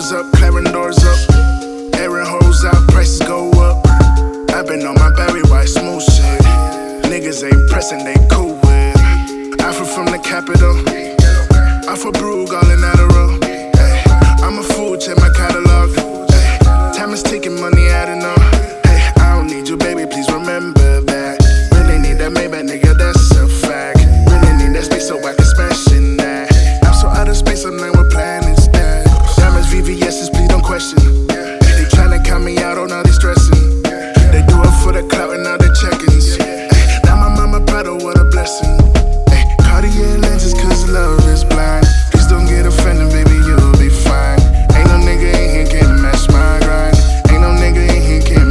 doors up, clearing doors up. Airing hoes out, prices go up. I been on my Barry White smooth shit. Niggas ain't pressing, they cool.